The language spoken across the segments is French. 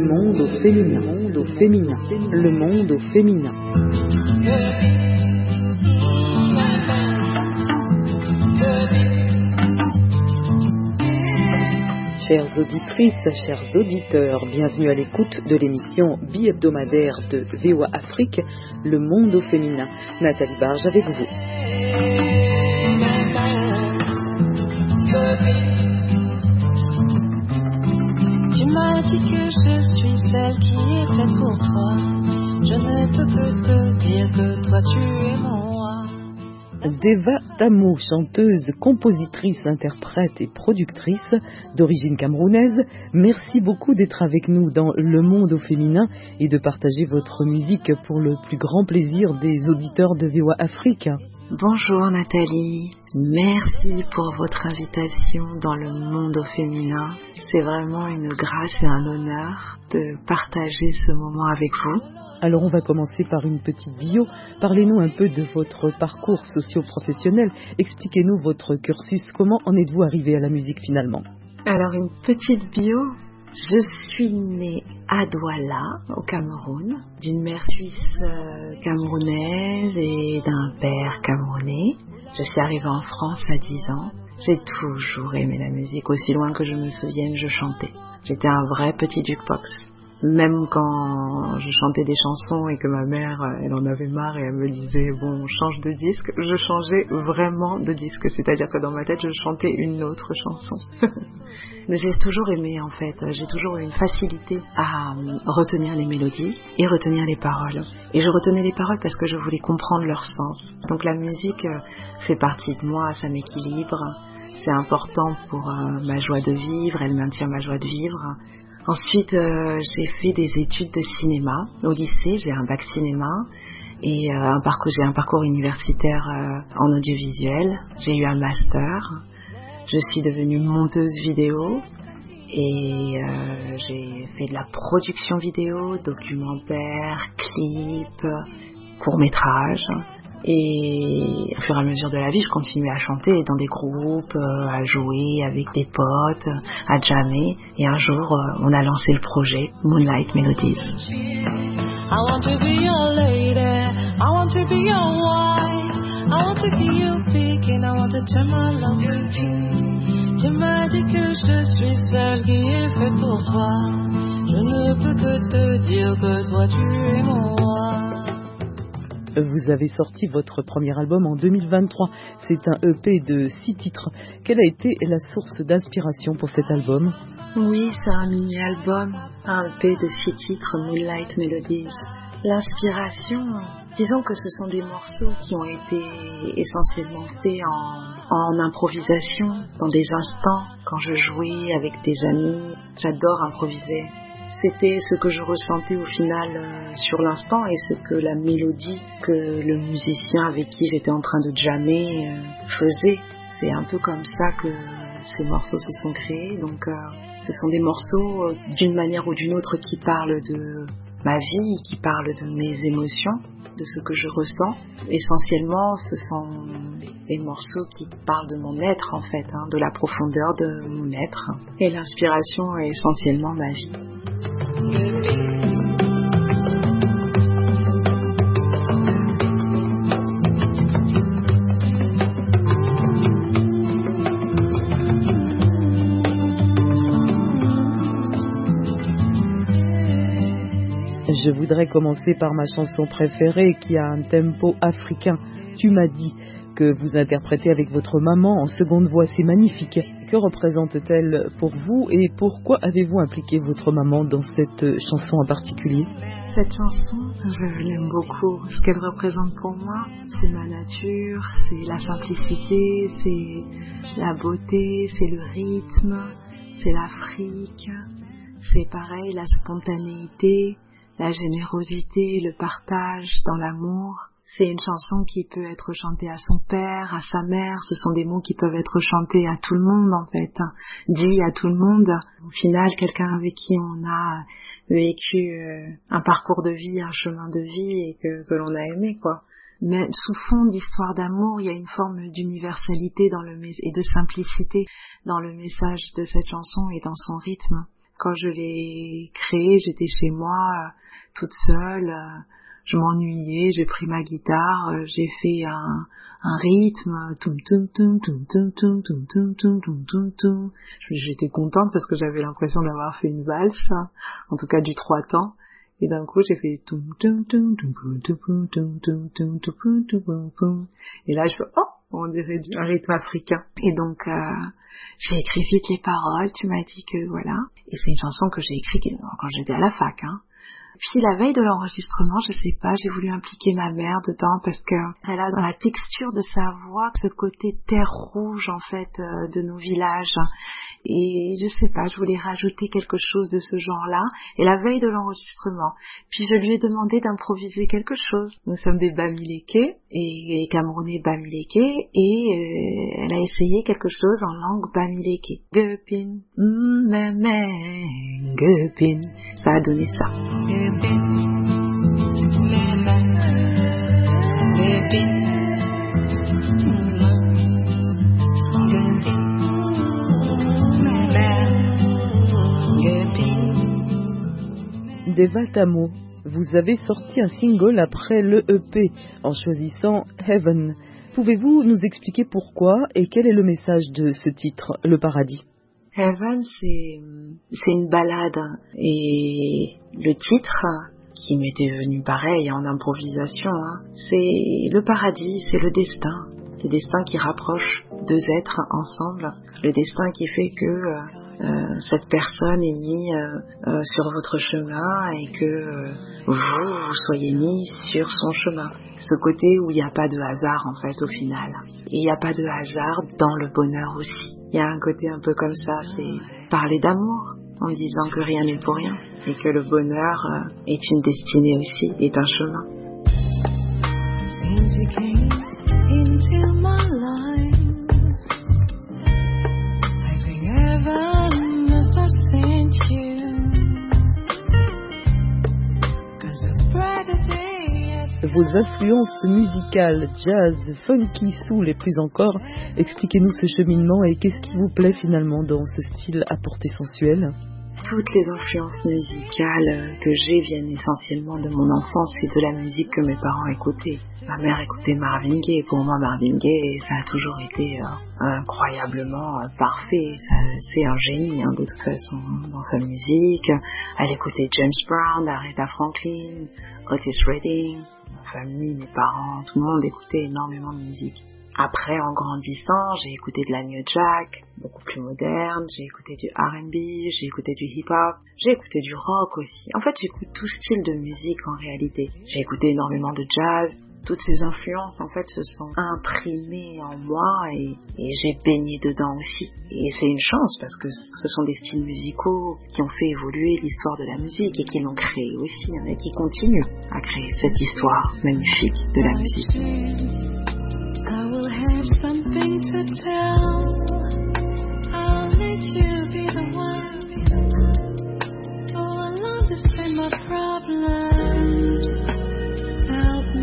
monde au féminin, le monde au féminin, le monde au féminin. Chères auditrices, chers auditeurs, bienvenue à l'écoute de l'émission bi-hebdomadaire de VOA Afrique, Le Monde au Féminin. Nathalie Barge avec vous. Tu m'as dit que je suis celle qui est faite pour toi. Je ne peux que te dire que toi tu es mon roi. Deva Tamo, chanteuse, compositrice, interprète et productrice d'origine camerounaise, merci beaucoup d'être avec nous dans Le Monde au Féminin et de partager votre musique pour le plus grand plaisir des auditeurs de VOA Afrique. Bonjour Nathalie, merci pour votre invitation dans Le Monde au Féminin. C'est vraiment une grâce et un honneur de partager ce moment avec vous. Alors on va commencer par une petite bio. Parlez-nous un peu de votre parcours socio-professionnel. Expliquez-nous votre cursus. Comment en êtes-vous arrivé à la musique finalement? Alors une petite bio. Je suis née à Douala, au Cameroun, d'une mère suisse camerounaise et d'un père camerounais. Je suis arrivée en France à 10 ans. J'ai toujours aimé la musique. Aussi loin que je me souvienne, je chantais. J'étais un vrai petit jukebox. Même quand je chantais des chansons et que ma mère, elle en avait marre et elle me disait « bon, change de disque », je changeais vraiment de disque. C'est-à-dire que dans ma tête, je chantais une autre chanson. J'ai toujours aimé, en fait. J'ai toujours eu une facilité à retenir les mélodies et retenir les paroles. Et je retenais les paroles parce que je voulais comprendre leur sens. Donc la musique fait partie de moi, ça m'équilibre. C'est important pour ma joie de vivre, elle maintient ma joie de vivre. Ensuite, j'ai fait des études de cinéma au lycée, j'ai un bac cinéma et j'ai un parcours universitaire en audiovisuel. J'ai eu un master, je suis devenue monteuse vidéo et j'ai fait de la production vidéo, documentaire, clips, courts-métrages. Et au fur et à mesure de la vie, je continuais à chanter dans des groupes, à jouer avec des potes, à jammer. Et un jour, on a lancé le projet Moonlight Melodies. I want to be your lady, I want to be your wife, I want to be your big and I want to turn my love with you. Tu m'as dit que je suis celle qui est faite pour toi. Je ne peux que te dire que toi tu es mon roi. Vous avez sorti votre premier album en 2023. C'est un EP de 6 titres. Quelle a été la source d'inspiration pour cet album? Oui, c'est un mini-album, un EP de 6 titres, Moonlight Melodies. L'inspiration, disons que ce sont des morceaux qui ont été essentiellement faits en improvisation, dans des instants, quand je jouais avec des amis. J'adore improviser. C'était ce que je ressentais au final sur l'instant et ce que la mélodie que le musicien avec qui j'étais en train de jammer faisait. C'est un peu comme ça que ces morceaux se sont créés. Donc ce sont des morceaux d'une manière ou d'une autre qui parlent de ma vie, qui parlent de mes émotions, de ce que je ressens. Essentiellement, ce sont des morceaux qui parlent de mon être en fait, de la profondeur de mon être. Et l'inspiration est essentiellement ma vie. Je voudrais commencer par ma chanson préférée qui a un tempo africain. Tu m'as dit que vous interprétez avec votre maman en seconde voix. C'est magnifique. Que représente-t-elle pour vous et pourquoi avez-vous impliqué votre maman dans cette chanson en particulier? Cette chanson, je l'aime beaucoup. Ce qu'elle représente pour moi, c'est ma nature, c'est la simplicité, c'est la beauté, c'est le rythme, c'est l'Afrique, c'est pareil, la spontanéité, la générosité, le partage dans l'amour. C'est une chanson qui peut être chantée à son père, à sa mère. Ce sont des mots qui peuvent être chantés à tout le monde, en fait. Dit à tout le monde. Au final, quelqu'un avec qui on a vécu un parcours de vie, un chemin de vie et que l'on a aimé, quoi. Mais sous fond d'histoire d'amour, il y a une forme d'universalité et de simplicité dans le message de cette chanson et dans son rythme. Quand je l'ai créé, j'étais chez moi, toute seule, je m'ennuyais, j'ai pris ma guitare, j'ai fait un rythme, toum toum toum toum toum toum toum toum toum toum toum toum. J'étais contente parce que j'avais l'impression d'avoir fait une valse, en tout cas du 3 temps. Et d'un coup, j'ai fait toum toum toum toum toum toum toum toum toum toum toum toum. Et là, je fais on dirait un rythme africain. Et donc, j'ai écrit vite les paroles. Tu m'as dit que voilà. Et c'est une chanson que j'ai écrite quand j'étais à la fac. Puis la veille de l'enregistrement, je sais pas, j'ai voulu impliquer ma mère dedans parce que elle a dans la texture de sa voix ce côté terre rouge en fait de nos villages. Et je sais pas, je voulais rajouter quelque chose de ce genre-là. Et la veille de l'enregistrement, puis je lui ai demandé d'improviser quelque chose. Nous sommes des Bamileke et les Camerounais Bamileke et elle a essayé quelque chose en langue Bamileke. Gupin, Gupin. Ça a donné ça. Deva Tamo, vous avez sorti un single après le EP en choisissant Heaven. Pouvez-vous nous expliquer pourquoi et quel est le message de ce titre, Le Paradis? Heaven, c'est une ballade et le titre qui m'était venu pareil en improvisation, c'est le paradis, c'est le destin qui rapproche deux êtres ensemble, le destin qui fait que cette personne est mise sur votre chemin et que vous soyez mis sur son chemin. Ce côté où il n'y a pas de hasard en fait au final. Et il n'y a pas de hasard dans le bonheur aussi. Il y a un côté un peu comme ça, c'est parler d'amour en disant que rien n'est pour rien et que le bonheur est une destinée aussi, est un chemin. Since you came into my life, I think heaven must have sent you. 'Cause a brighter day has Vos influences musicales, jazz, funky, soul et plus encore, expliquez-nous ce cheminement et qu'est-ce qui vous plaît finalement dans ce style à portée sensuelle? Toutes les influences musicales que j'ai viennent essentiellement de mon enfance et de la musique que mes parents écoutaient. Ma mère écoutait Marvin Gaye. Pour moi, Marvin Gaye, ça a toujours été incroyablement parfait. C'est un génie de toute façon dans sa musique. Elle écoutait James Brown, Aretha Franklin, Otis Redding. Ma famille, mes parents, tout le monde écoutait énormément de musique. Après, en grandissant, j'ai écouté de la New Jack, beaucoup plus moderne, j'ai écouté du R&B, j'ai écouté du hip-hop, j'ai écouté du rock aussi. En fait, j'écoute tout style de musique en réalité. J'ai écouté énormément de jazz. Toutes ces influences, en fait, se sont imprimées en moi et j'ai baigné dedans aussi. Et c'est une chance parce que ce sont des styles musicaux qui ont fait évoluer l'histoire de la musique et qui l'ont créée aussi et qui continuent à créer cette histoire magnifique de la musique. I will have something to tell. I'll let you be the one. Oh, I'll understand my problems. Help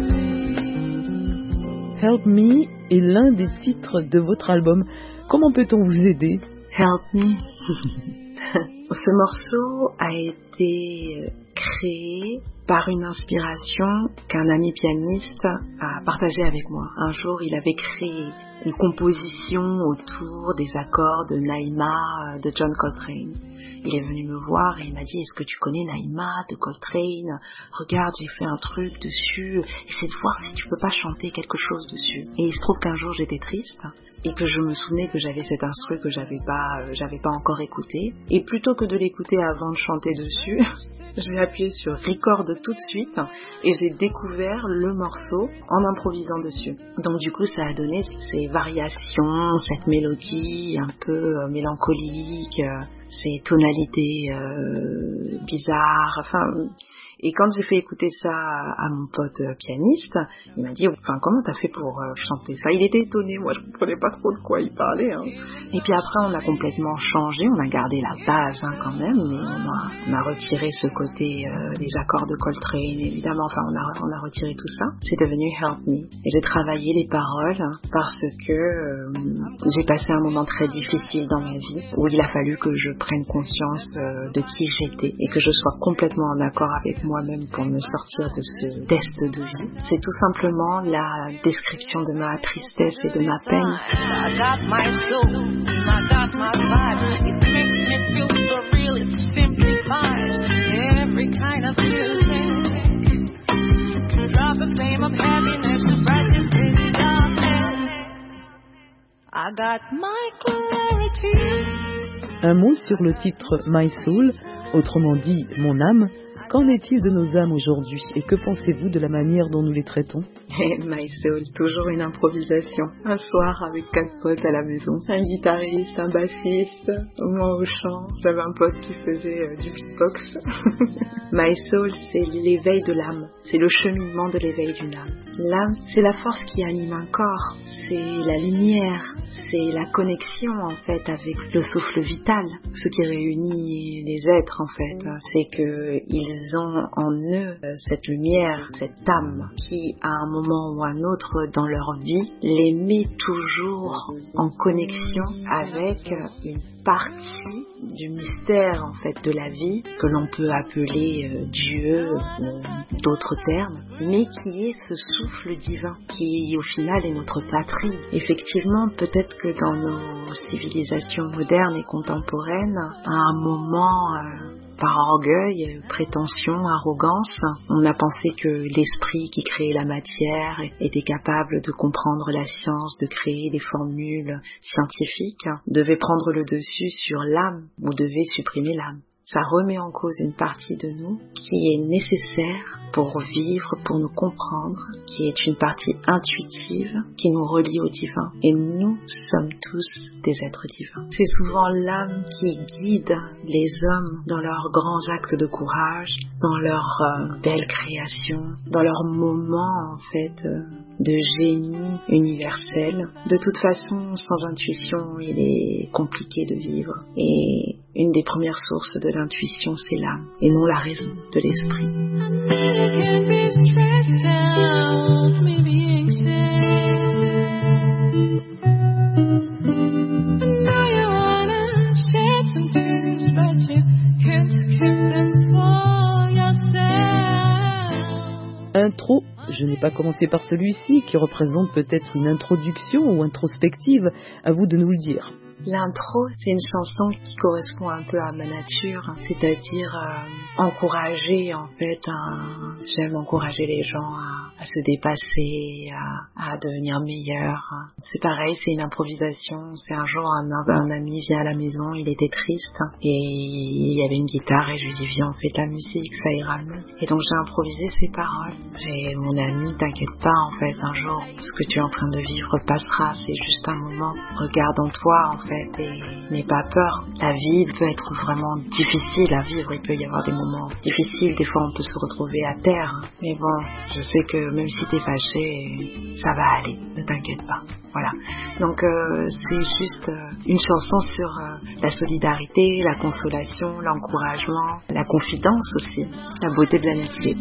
me. Help Me est l'un des titres de votre album. Comment peut-on vous aider? Help Me. Ce morceau a été créé par une inspiration qu'un ami pianiste a partagée avec moi. Un jour, il avait créé une composition autour des accords de Naïma de John Coltrane. Il est venu me voir et il m'a dit « Est-ce que tu connais Naïma de Coltrane? Regarde, j'ai fait un truc dessus, essaie de voir si tu peux pas chanter quelque chose dessus. » Et il se trouve qu'un jour, j'étais triste et que je me souvenais que j'avais cet instru que j'avais pas encore écouté. Et plutôt que de l'écouter avant de chanter dessus, j'ai appuyé sur record tout de suite et j'ai découvert le morceau en improvisant dessus. Donc du coup ça a donné ces variations, cette mélodie un peu mélancolique, ces tonalités bizarres, enfin... Et quand j'ai fait écouter ça à mon pote pianiste, il m'a dit « comment t'as fait pour chanter ça ?» Il était étonné, moi je comprenais pas trop de quoi il parlait. Et puis après on a complètement changé, on a gardé la base quand même, mais on a retiré ce côté des accords de Coltrane évidemment, on a retiré tout ça. C'est devenu Help Me. Et j'ai travaillé les paroles parce que j'ai passé un moment très difficile dans ma vie où il a fallu que je prenne conscience de qui j'étais et que je sois complètement en accord avec moi-même pour me sortir de ce test de vie. C'est tout simplement la description de ma tristesse et de ma peine. I got my soul, I got my vibe. It makes me feel so real, it simplifies every kind of music. Drop a flame of happiness to bright this crazy darkness. I got my clarity. Un mot sur le titre My Soul, autrement dit Mon âme. Qu'en est-il de nos âmes aujourd'hui et que pensez-vous de la manière dont nous les traitons? My Soul, toujours une improvisation. Un soir avec 4 potes à la maison, un guitariste, un bassiste, moi au chant, j'avais un pote qui faisait du beatbox. My Soul, c'est l'éveil de l'âme, c'est le cheminement de l'éveil d'une âme. L'âme, c'est la force qui anime un corps, c'est la lumière, c'est la connexion en fait avec le souffle vital. Ce qui réunit les êtres en fait, c'est qu'ils ont en eux cette lumière, cette âme qui à un moment ou un autre dans leur vie les met toujours en connexion avec une partie du mystère en fait de la vie que l'on peut appeler Dieu ou d'autres termes, mais qui est ce souffle divin qui au final est notre patrie. Effectivement, peut-être que dans nos civilisations modernes et contemporaines, à un moment par orgueil, prétention, arrogance, on a pensé que l'esprit qui créait la matière était capable de comprendre la science, de créer des formules scientifiques, devait prendre le dessus sur l'âme ou devait supprimer l'âme. Ça remet en cause une partie de nous qui est nécessaire pour vivre, pour nous comprendre, qui est une partie intuitive qui nous relie au divin. Et nous sommes tous des êtres divins. C'est souvent l'âme qui guide les hommes dans leurs grands actes de courage, dans leurs belles créations, dans leurs moments en fait de génie universel. De toute façon, sans intuition, il est compliqué de vivre. Et une des premières sources de l'intuition, c'est l'âme, et non la raison de l'esprit. Intro, je n'ai pas commencé par celui-ci, qui représente peut-être une introduction ou introspective, à vous de nous le dire. L'intro, c'est une chanson qui correspond un peu à ma nature, c'est-à-dire encourager en fait, j'aime encourager les gens à se dépasser, à devenir meilleurs. C'est pareil, c'est une improvisation. C'est un jour un ami vient à la maison, il était triste et il y avait une guitare et je lui dis viens on fait de la musique, ça ira mieux. Et donc j'ai improvisé ces paroles. J'ai mon ami, t'inquiète pas en fait, un jour ce que tu es en train de vivre passera, c'est juste un moment. Regarde en toi en fait. Et n'aie pas peur. La vie peut être vraiment difficile à vivre. Il peut y avoir des moments difficiles. Des fois, on peut se retrouver à terre. Mais bon, je sais que même si t'es fâché, ça va aller. Ne t'inquiète pas. Voilà. Donc, c'est juste une chanson sur la solidarité, la consolation, l'encouragement, la confidence aussi, la beauté de l'amitié.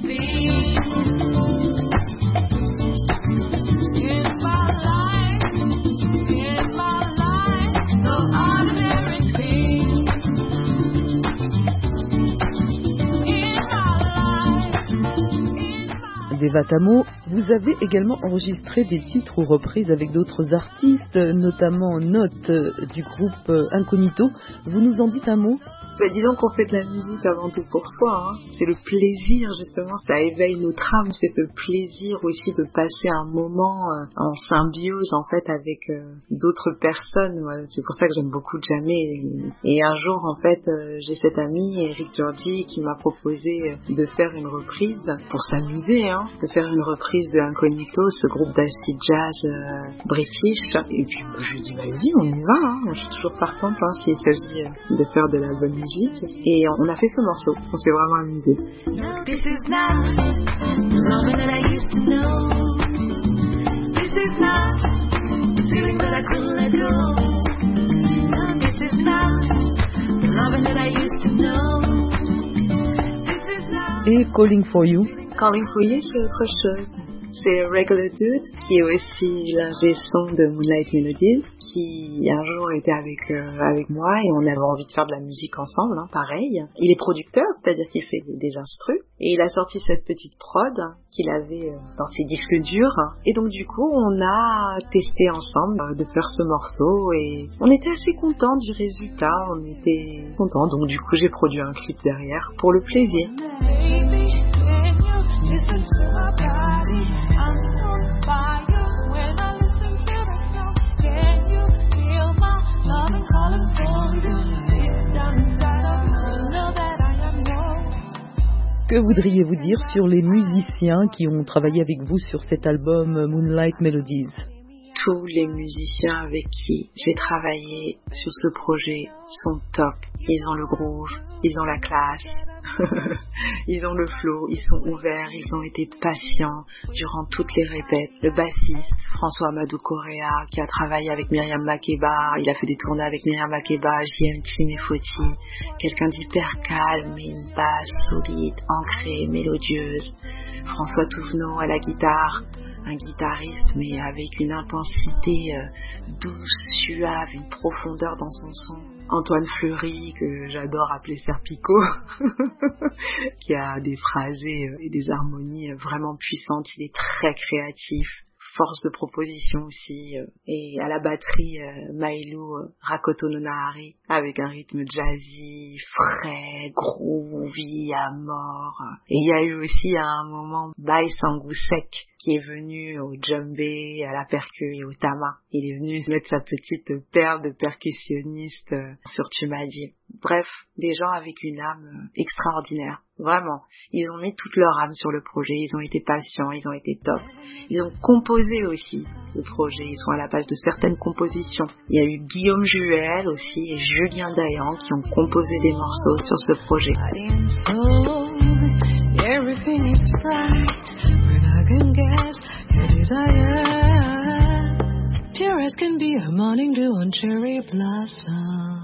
Vatamo, vous avez également enregistré des titres ou reprises avec d'autres artistes, notamment Note du groupe Incognito. Vous nous en dites un mot? Disons qu'on fait de la musique avant tout pour soi, hein. C'est le plaisir justement, ça éveille notre âme, c'est ce plaisir aussi de passer un moment en symbiose en fait avec d'autres personnes. Voilà. C'est pour ça que j'aime beaucoup Jamé. Et un jour en fait, j'ai cet ami Eric Georgi qui m'a proposé de faire une reprise pour s'amuser, hein, de faire une reprise de Incognito, ce groupe d'acid jazz british. Et puis je lui dis vas-y, on y va, hein. Je suis toujours partante hein, s'il s'agit de faire de la bonne musique. Et on a fait ce morceau, on s'est vraiment amusé. This is not the love that I used to know. This is not the feeling that I couldn't let go. This is not the love that I used to know. This is not. Et Calling for You? Calling for You, c'est autre chose. C'est Regular Dude, qui est aussi l'ingé son de Moonlight Melodies, qui un jour était avec moi et on avait envie de faire de la musique ensemble, pareil. Il est producteur, c'est-à-dire qu'il fait des instrus, et il a sorti cette petite prod qu'il avait dans ses disques durs. Et donc du coup, on a testé ensemble de faire ce morceau et on était assez contents du résultat, on était contents. Donc du coup, j'ai produit un clip derrière pour le plaisir. Listen to my body, I'm on fire when I listen to that song. Can you feel my love and calling for you? Deep down inside of me, know that I am yours. Que voudriez-vous dire sur les musiciens qui ont travaillé avec vous sur cet album Moonlight Melodies? Tous les musiciens avec qui j'ai travaillé sur ce projet sont top. Ils ont le groove, ils ont la classe, ils ont le flow, ils sont ouverts, ils ont été patients durant toutes les répètes. Le bassiste, François Amadou Correa, qui a travaillé avec Myriam Makeba, il a fait des tournées avec Myriam Makeba, JMT Mefoti, quelqu'un d'hyper calme et une basse solide, ancrée, mélodieuse. François Touvenot à la guitare, un guitariste mais avec une intensité douce, suave, une profondeur dans son son. Antoine Fleury, que j'adore appeler Serpico, qui a des phrasés et des harmonies vraiment puissantes, il est très créatif. Force de proposition aussi, et à la batterie Maïlou Rakoto Nonahari avec un rythme jazzy, frais, groovy à mort. Et il y a eu aussi à un moment Baï Sangousek qui est venu au djembé, à la percu et au tama. Il est venu mettre sa petite paire de percussionnistes sur Tu m'as dit. Bref, des gens avec une âme extraordinaire. Vraiment, ils ont mis toute leur âme sur le projet, ils ont été patients, ils ont été top. Ils ont composé aussi le projet, ils sont à la base de certaines compositions. Il y a eu Guillaume Juel aussi et Julien Dayan qui ont composé des morceaux sur ce projet. Everything is bright when I can get your desire. Pure as can be a morning dew on cherry blossom.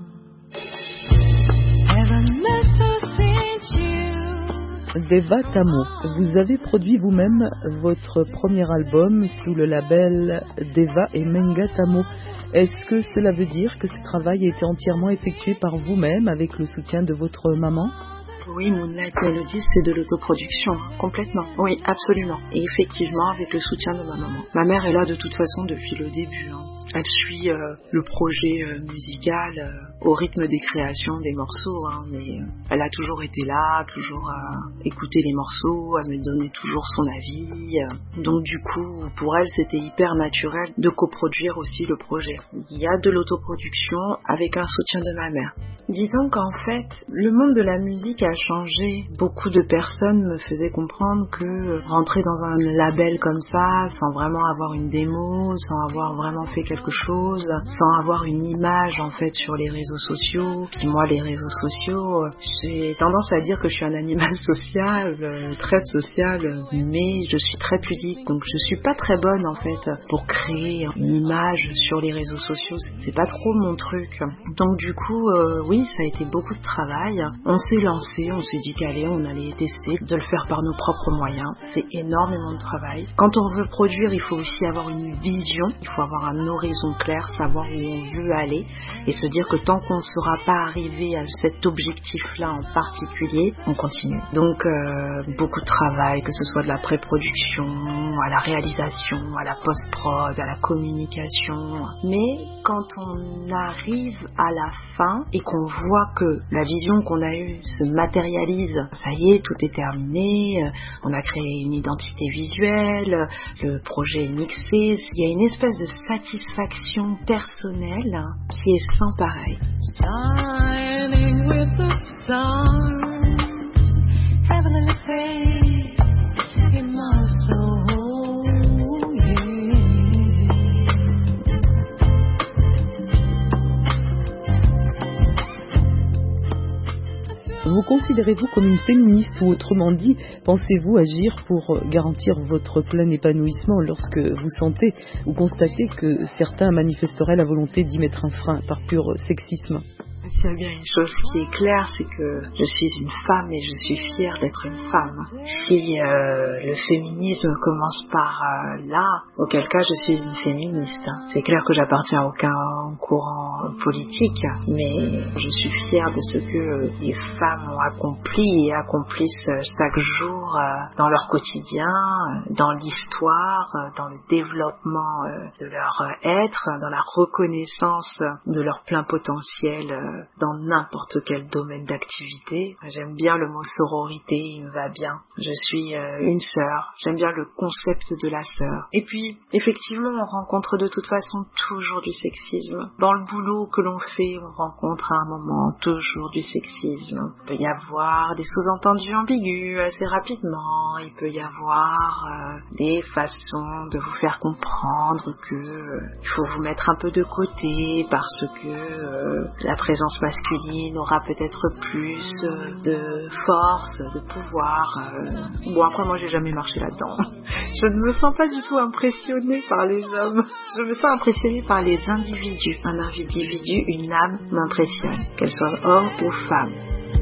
Heaven must have sent you. Deva Tamo, vous avez produit vous-même votre premier album sous le label Deva et Menga Tamo. Est-ce que cela veut dire que ce travail a été entièrement effectué par vous-même avec le soutien de votre maman? Oui, Moonlight Melodies, c'est de l'autoproduction, complètement. Oui, absolument. Et effectivement, avec le soutien de ma maman. Ma mère est là de toute façon depuis le début. Elle suit le projet musical au rythme des créations des morceaux. Mais elle a toujours été là, toujours à écouter les morceaux, à me donner toujours son avis. Donc du coup, pour elle, c'était hyper naturel de coproduire aussi le projet. Il y a de l'autoproduction avec un soutien de ma mère. Disons qu'en fait, le monde de la musique a changé. Beaucoup de personnes me faisaient comprendre que rentrer dans un label comme ça, sans vraiment avoir une démo, sans avoir vraiment fait quelque chose, sans avoir une image en fait sur les réseaux sociaux. Puis moi, les réseaux sociaux, j'ai tendance à dire que je suis un animal social, très social, mais je suis très pudique, donc je suis pas très bonne en fait pour créer une image sur les réseaux sociaux. C'est pas trop mon truc. Donc du coup, oui, ça a été beaucoup de travail. On s'est lancé, on s'est dit qu'allez, on allait tester de le faire par nos propres moyens. C'est énormément de travail. Quand on veut produire, il faut aussi avoir une vision, il faut avoir un horizon clair, savoir où on veut aller et se dire que tant qu'on ne sera pas arrivé à cet objectif-là en particulier, on continue. Donc, beaucoup de travail, que ce soit de la pré-production, à la réalisation, à la post-prod, à la communication. Mais quand on arrive à la fin et qu'on voit que la vision qu'on a eue se matérialise, ça y est, tout est terminé, on a créé une identité visuelle, le projet est mixé, il y a une espèce de satisfaction personnelle qui est sans pareil. Shining with the stars, heavenly faith in my soul, yeah. Vous considérez-vous comme une féministe ou autrement dit, pensez-vous agir pour garantir votre plein épanouissement lorsque vous sentez ou constatez que certains manifesteraient la volonté d'y mettre un frein par pur sexisme? S'il y a bien une chose qui est claire, c'est que je suis une femme et je suis fière d'être une femme. Si le féminisme commence par là, auquel cas je suis une féministe. C'est clair que j'appartiens à aucun courant politique, mais je suis fière de ce que les femmes ont accompli et accomplissent chaque jour dans leur quotidien, dans l'histoire, dans le développement de leur être, dans la reconnaissance de leur plein potentiel dans n'importe quel domaine d'activité. J'aime bien le mot sororité, il me va bien. Je suis une sœur, j'aime bien le concept de la sœur. Et puis, effectivement, on rencontre de toute façon toujours du sexisme. Dans le boulot que l'on fait, on rencontre à un moment toujours du sexisme. Il peut y avoir des sous-entendus ambigus assez rapidement, il peut y avoir des façons de vous faire comprendre que il faut vous mettre un peu de côté parce que la présence masculine aura peut-être plus de force, de pouvoir. Bon, après moi j'ai jamais marché là-dedans. Je ne me sens pas du tout impressionnée par les hommes. Je me sens impressionnée par les individus. Un individu, une âme m'impressionne, qu'elle soit homme ou femme.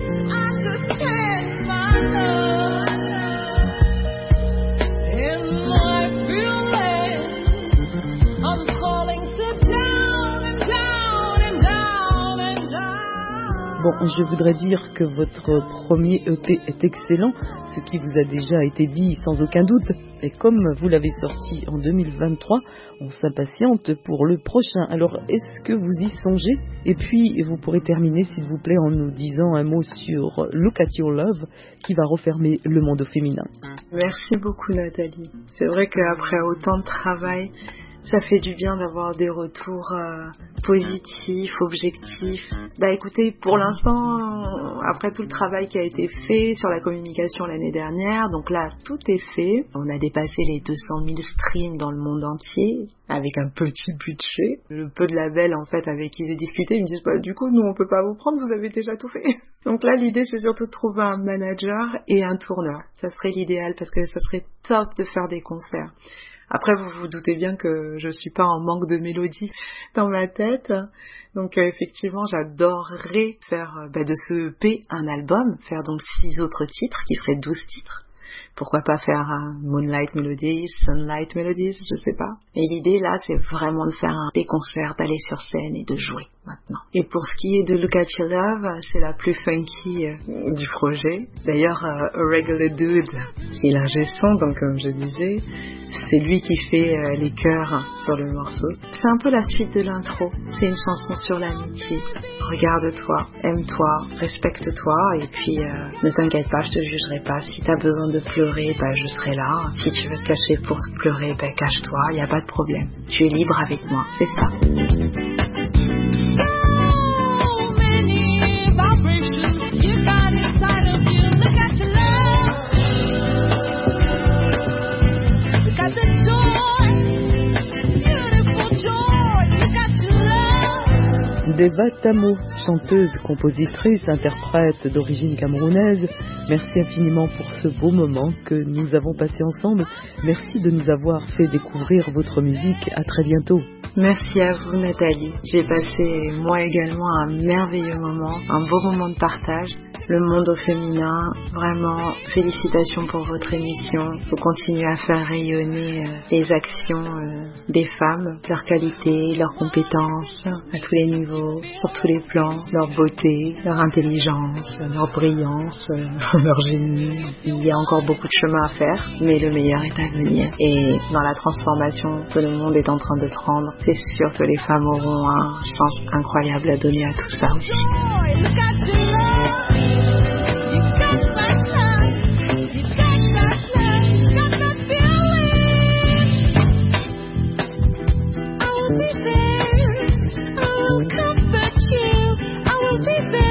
Bon, je voudrais dire que votre premier EP est excellent, ce qui vous a déjà été dit sans aucun doute. Et comme vous l'avez sorti en 2023, on s'impatiente pour le prochain. Alors, est-ce que vous y songez? Et puis, vous pourrez terminer, s'il vous plaît, en nous disant un mot sur Look at Your Love, qui va refermer le monde au féminin. Merci beaucoup, Nathalie. C'est vrai qu'après autant de travail, ça fait du bien d'avoir des retours positifs, objectifs. Bah écoutez, pour l'instant, après tout le travail qui a été fait sur la communication l'année dernière, donc là, tout est fait. On a dépassé les 200 000 streams dans le monde entier, avec un petit budget. Le peu de labels, en fait, avec qui j'ai discuté, ils me disent, bah du coup, nous, on peut pas vous prendre, vous avez déjà tout fait. Donc là, l'idée, c'est surtout de trouver un manager et un tourneur. Ça serait l'idéal, parce que ça serait top de faire des concerts. Après, vous vous doutez bien que je suis pas en manque de mélodie dans ma tête. Donc, effectivement, j'adorerais faire de ce EP un album, faire donc 6 autres titres, qui feraient 12 titres. Pourquoi pas faire un Moonlight Melodies, Sunlight Melodies, je sais pas. Et l'idée là, c'est vraiment de faire des concerts, d'aller sur scène et de jouer maintenant. Et pour ce qui est de Look at Your Love, c'est la plus funky du projet. D'ailleurs, A Regular Dude, qui est l'ingé son, donc comme je disais, c'est lui qui fait les chœurs sur le morceau. C'est un peu la suite de l'intro. C'est une chanson sur l'amitié. Regarde-toi, aime-toi, respecte-toi et puis ne t'inquiète pas, je te jugerai pas. Si t'as besoin de pleurer, je serai là. Si tu veux te cacher pour pleurer, cache-toi, il n'y a pas de problème. Tu es libre avec moi, c'est ça. Deva Tamo, chanteuse, compositrice, interprète d'origine camerounaise, merci infiniment pour ce beau moment que nous avons passé ensemble. Merci de nous avoir fait découvrir votre musique. À très bientôt. Merci à vous, Nathalie. J'ai passé, moi également, un merveilleux moment, un beau moment de partage. Le monde au féminin, vraiment, félicitations pour votre émission. Vous continuez à faire rayonner les actions des femmes, leurs qualités, leurs compétences, à tous les niveaux, sur tous les plans, leur beauté, leur intelligence, leur brillance, leur génie. Il y a encore beaucoup de chemin à faire, mais le meilleur est à venir. Et dans la transformation que le monde est en train de prendre, c'est sûr que les femmes auront un sens incroyable à donner à tout ça aussi. Be there.